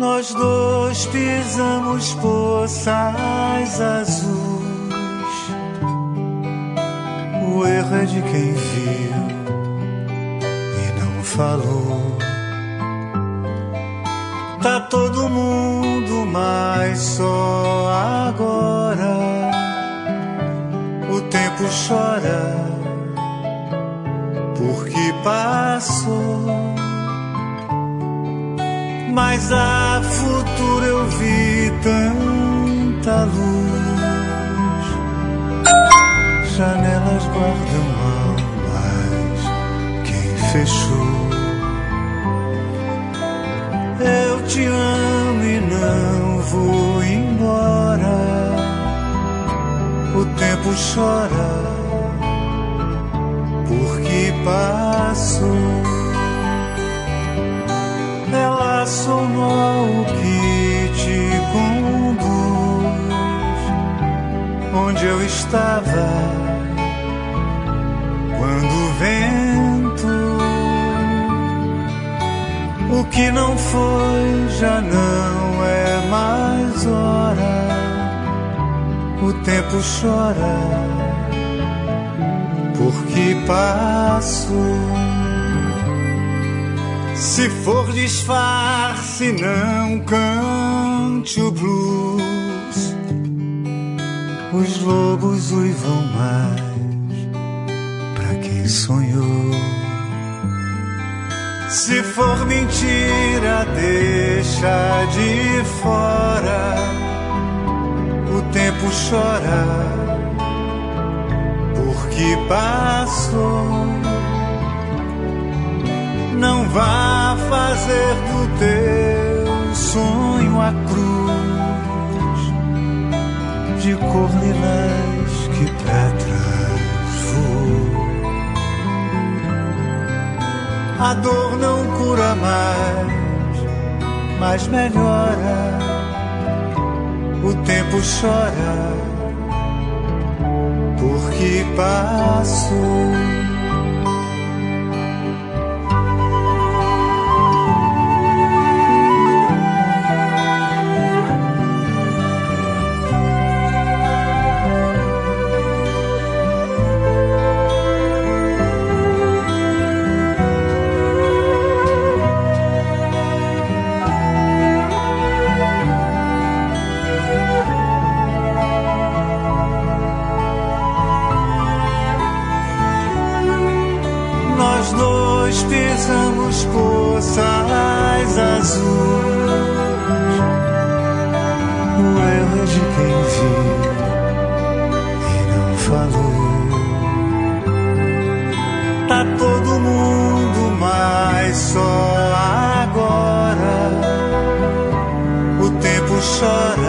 Nós dois pisamos poças azuis. O erro é de quem viu e não falou. Tá todo mundo, mas só agora o tempo chora porque passou. Mas a futuro eu vi tanta luz. Janelas guardam almas, quem fechou. Eu te amo e não vou embora. O tempo chora porque passou. Ela sonhou que te conduz onde eu estava quando o vento. O que não foi já não é mais hora. O tempo chora porque passou. Se for disfarce, não cante o blues. Os lobos uivam mais pra quem sonhou. Se for mentira, deixa de fora. O tempo chora porque passou. Não vá fazer do teu sonho a cruz de cor lilás que pra trás voou. A dor não cura mais, mas melhora. O tempo chora porque passou. Nós dois pisamos poças azuis. O erro é de quem viu e não falou. Tá todo mundo, mas só agora o tempo chora